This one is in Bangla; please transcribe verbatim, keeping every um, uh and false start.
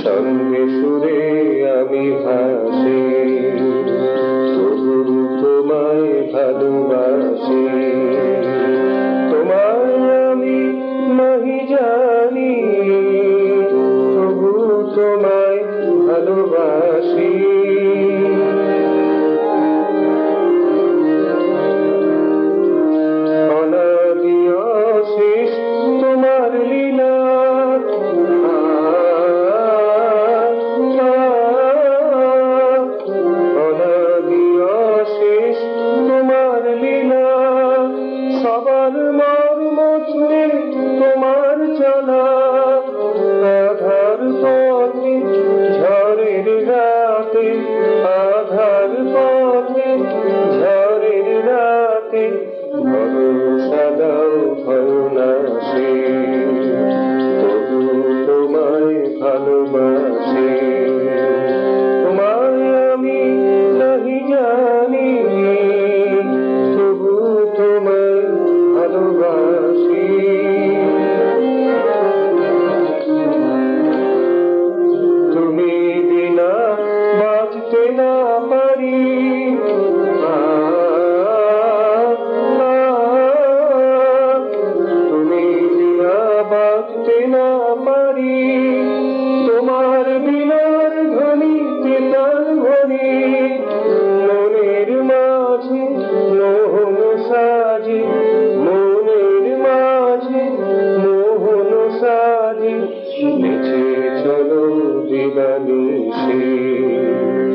সঙ্গে সুরে আমি ভাসি, তবু তোমায় ভালোবাসি। তোমায় আমি নাহি জানি, তবু তোমায় ভালোবাসি। অনাদি অশেষ তোমার লীলা, অনাদি অশেষ তোমার লীলা। সবার মর্ম ছুঁয়ে তোমার চলা, আধার পথে ঝড়ের রাতে, আধার পথে ঝড়ের রাতে ভরসা দাও ভরনাশে, তবু তোমায় ভালোবাসি। তোমায় আমি নাহি জানি, তবু তোমায় ভালোবাসি। তুমি বিনা বাঁচতে না পারি, তুমি বিনা বাঁচতে না পারি। তোমার বিনার ধ্বনি তেতার ধ্বনি, মনের মাঝে মোহন সাজে, মনের মাঝে মোহন সাজে। নেচে চলো দিবানিশি,